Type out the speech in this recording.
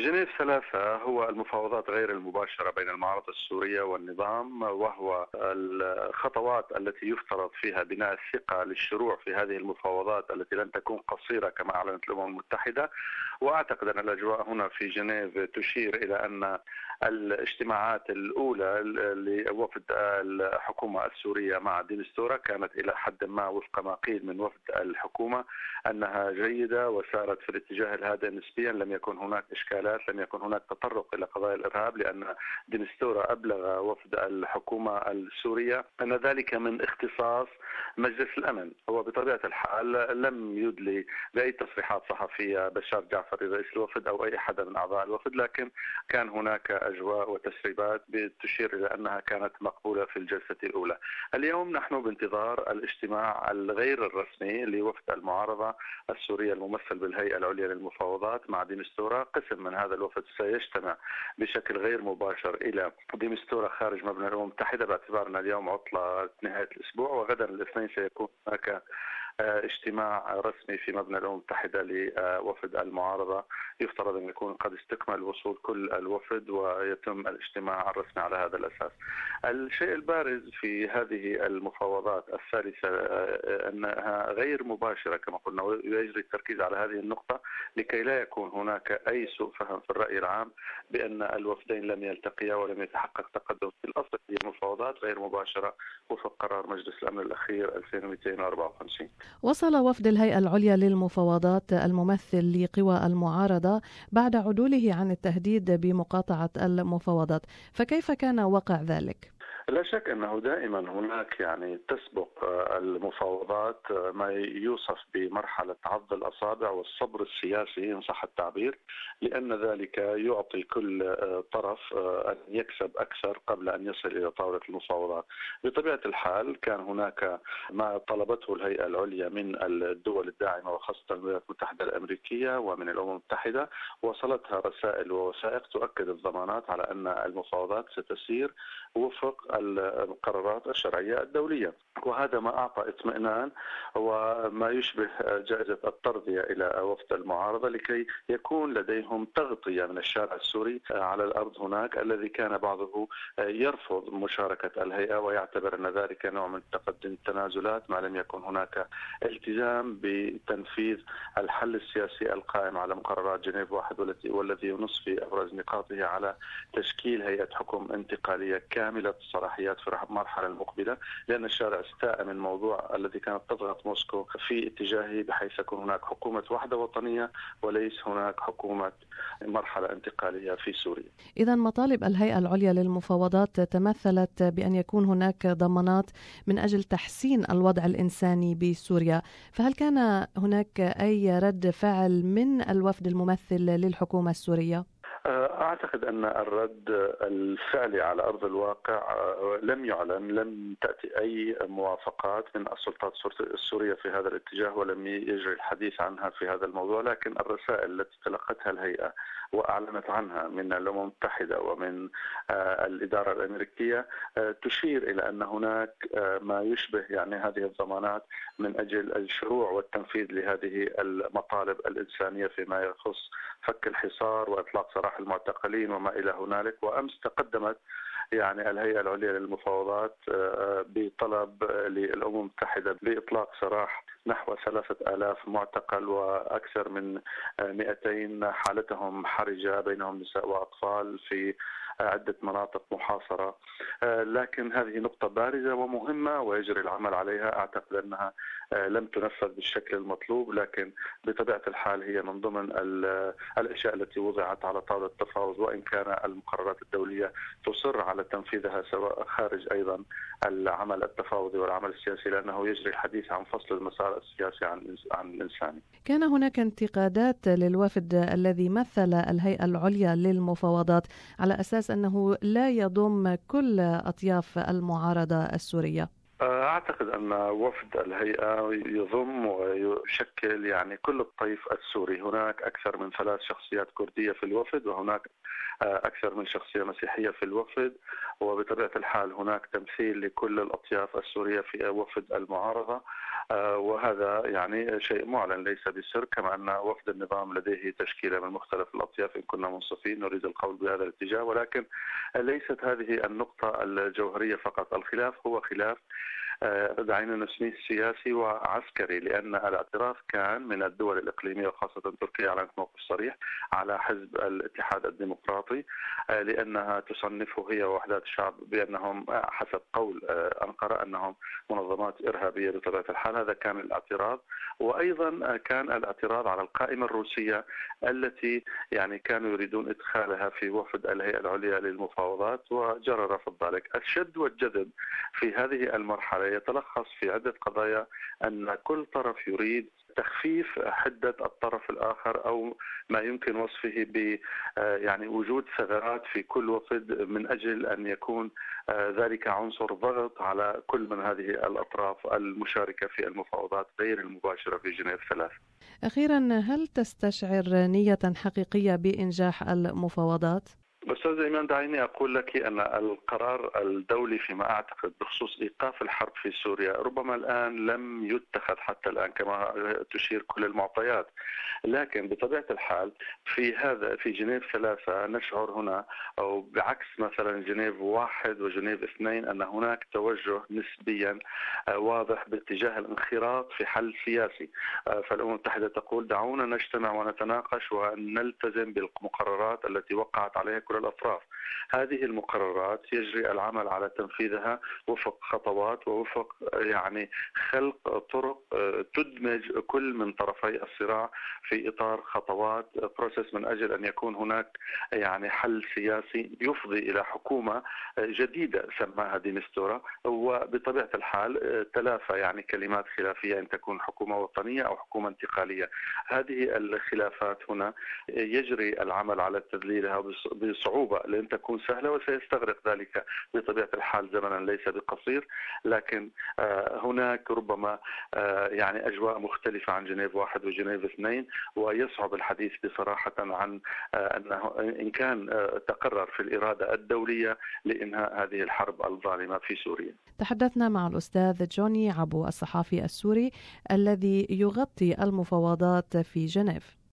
جنيف ثلاثة هو المفاوضات غير المباشرة بين المعارضة السورية والنظام، وهو الخطوات التي يفترض فيها بناء الثقة للشروع في هذه المفاوضات التي لن تكون قصيرة كما أعلنت الأمم المتحدة. وأعتقد أن الأجواء هنا في جنيف تشير إلى أن الاجتماعات الأولى لوفد الحكومة السورية مع دي مستورة كانت إلى حد ما وفق ما قيل من وفد الحكومة أنها جيدة وسارت في الاتجاه الهادئ نسبيا. لم يكن هناك إشكالات، لم يكن هناك تطرق إلى قضايا الإرهاب، لأن دي مستورة أبلغ وفد الحكومة السورية أن ذلك من اختصاص مجلس الأمن. هو بطبيعة الحال لم يدلي بأي تصريحات صحفية بشار جعفري رئيس الوفد أو أي أحد من أعضاء الوفد، لكن كان هناك أجواء وتسريبات تشير إلى أنها كانت مقبولة في الجلسة الأولى. اليوم نحن بانتظار الاجتماع الغير الرسمي لوفد المعارضة السورية الممثل بالهيئة العليا للمفاوضات مع دي مستورة. قسم من هذا الوفد سيجتمع بشكل غير مباشر إلى دي مستورة خارج مبنى الأمم المتحدة، باعتبار أن اليوم عطلة نهاية الأسبوع، وغدا الاثنين سيكون هناك اجتماع رسمي في مبنى الأمم المتحدة لوفد المعارضة. يفترض أن يكون قد استكمل وصول كل الوفد ويتم الاجتماع الرسمي على هذا الأساس. الشيء البارز في هذه المفاوضات الثالثة أنها غير مباشرة كما قلنا، ويجري التركيز على هذه النقطة لكي لا يكون هناك أي سوء فهم في الرأي العام بأن الوفدين لم يلتقيا ولم يتحقق تقدم. في الأصل هي مفاوضات غير مباشرة وفق قرار مجلس الأمن الأخير 2254. وصل وفد الهيئة العليا للمفاوضات الممثل لقوى المعارضة بعد عدوله عن التهديد بمقاطعة المفاوضات، فكيف كان وقع ذلك؟ لا شك أنه دائما هناك تسبق المفاوضات ما يوصف بمرحلة عض الأصابع والصبر السياسي إن صح التعبير، لأن ذلك يعطي كل طرف أن يكسب أكثر قبل أن يصل إلى طاولة المفاوضات. بطبيعة الحال كان هناك ما طلبته الهيئة العليا من الدول الداعمة وخاصة الولايات المتحدة الأمريكية ومن الأمم المتحدة، وصلتها رسائل ووثائق تؤكد الضمانات على أن المفاوضات ستسير وفق القرارات الشرعية الدولية، وهذا ما أعطى اطمئنان وما يشبه جائزة الترضية إلى وفد المعارضة لكي يكون لديهم تغطية من الشارع السوري على الأرض هناك، الذي كان بعضه يرفض مشاركة الهيئة ويعتبر أن ذلك نوع من تقدم التنازلات ما لم يكن هناك التزام بتنفيذ الحل السياسي القائم على مقررات جنيف واحد والذي ينص في أبرز نقاطه على تشكيل هيئة حكم انتقالية كاملة الصلاحيات في المرحلة المقبلة، لأن الشارع استاء من الموضوع الذي كانت تضغط موسكو في اتجاهه بحيث يكون هناك حكومة وحدة وطنية وليس هناك حكومة مرحلة انتقالية في سوريا. إذا مطالب الهيئة العليا للمفاوضات تمثلت بأن يكون هناك ضمانات من أجل تحسين الوضع الإنساني بسوريا، فهل كان هناك أي رد فعل من الوفد الممثل للحكومة السورية؟ أعتقد أن الرد الفعلي على أرض الواقع لم يعلن، لم تأتي أي موافقات من السلطات السورية في هذا الاتجاه ولم يجري الحديث عنها في هذا الموضوع، لكن الرسائل التي تلقتها الهيئة وأعلنت عنها من الأمم المتحدة ومن الإدارة الأمريكية تشير إلى أن هناك ما يشبه هذه الضمانات من أجل الشروع والتنفيذ لهذه المطالب الإنسانية فيما يخص فك الحصار وإطلاق سراح المعتقلين وما إلى هنالك. وأمس تقدمت الهيئة العليا للمفاوضات بطلب للأمم المتحدة بإطلاق سراح نحو 3000 معتقل وأكثر من 200 حالتهم حرجة بينهم نساء وأطفال في عدة مناطق محاصرة. لكن هذه نقطة بارزة ومهمة ويجري العمل عليها. أعتقد أنها لم تنفذ بالشكل المطلوب، لكن بطبيعة الحال هي من ضمن الأشياء التي وضعت على طاولة التفاوض، وإن كان المقررات الدولية تصر على تنفيذها سواء خارج أيضا العمل التفاوضي والعمل السياسي، لأنه يجري الحديث عن فصل المسار السياسي عن الإنساني. كان هناك انتقادات للوفد الذي مثل الهيئة العليا للمفاوضات على أساس أنه لا يضم كل أطياف المعارضة السورية. أعتقد أن وفد الهيئة يضم ويشكل يعني كل الطيف السوري. هناك أكثر من 3 شخصيات كردية في الوفد، وهناك أكثر من شخصية مسيحية في الوفد، وبطبيعة الحال هناك تمثيل لكل الأطياف السورية في وفد المعارضة. وهذا يعني شيء معلن ليس بسر، كما أن وفد النظام لديه تشكيلة من مختلف الأطياف إن كنا منصفين نريد القول بهذا الاتجاه. ولكن ليست هذه النقطة الجوهرية فقط، الخلاف هو خلاف دعينا نسميه سياسي وعسكري، لأن الاعتراض كان من الدول الإقليمية وخاصة تركيا على موقف صريح على حزب الاتحاد الديمقراطي، لأنها تصنفه هي ووحدات الشعب بأنهم حسب قول أنقرة أنهم منظمات إرهابية بطبيعة الحال. هذا كان الاعتراض. وأيضا كان الاعتراض على القائمة الروسية التي يعني كانوا يريدون إدخالها في وفد الهيئة العليا للمفاوضات، وجرى رفض ذلك. الشد والجذب في هذه المرحلة يتلخص في عدة قضايا، أن كل طرف يريد تخفيف حدة الطرف الآخر، أو ما يمكن وصفه ب يعني وجود ثغرات في كل وفد من أجل أن يكون ذلك عنصر ضغط على كل من هذه الأطراف المشاركة في المفاوضات غير المباشرة في جنيف 3. أخيرا، هل تستشعر نية حقيقية بإنجاح المفاوضات؟ أستاذ إيمان، دعيني أقول لك أن القرار الدولي فيما أعتقد بخصوص إيقاف الحرب في سوريا ربما الآن لم يتخذ حتى الآن كما تشير كل المعطيات، لكن بطبيعة الحال في جنيف 3 نشعر هنا، أو بعكس مثلا جنيف 1 وجنيف 2، أن هناك توجه نسبيا واضح باتجاه الانخراط في حل سياسي. فالأمم المتحدة تقول دعونا نجتمع ونتناقش ونلتزم بالمقررات التي وقعت عليها كل الأطراف. هذه المقررات يجري العمل على تنفيذها وفق خطوات ووفق يعني خلق طرق تدمج كل من طرفي الصراع في إطار خطوات بروسيس من أجل أن يكون هناك يعني حل سياسي يفضي إلى حكومة جديدة سماها ديمستورا. وبطبيعة الحال تلافى يعني كلمات خلافية أن تكون حكومة وطنية أو حكومة انتقالية. هذه الخلافات هنا يجري العمل على تذليلها بصعوبة، لن تكون سهلة وسيستغرق ذلك بطبيعة الحال زمنا ليس بقصير. لكن هناك ربما يعني أجواء مختلفة عن جنيف 1 وجنيف 2، ويصعب الحديث بصراحة عن أنه إن كان تقرر في الإرادة الدولية لإنهاء هذه الحرب الظالمة في سوريا. تحدثنا مع الأستاذ جوني عبو، الصحافي السوري الذي يغطي المفاوضات في جنيف.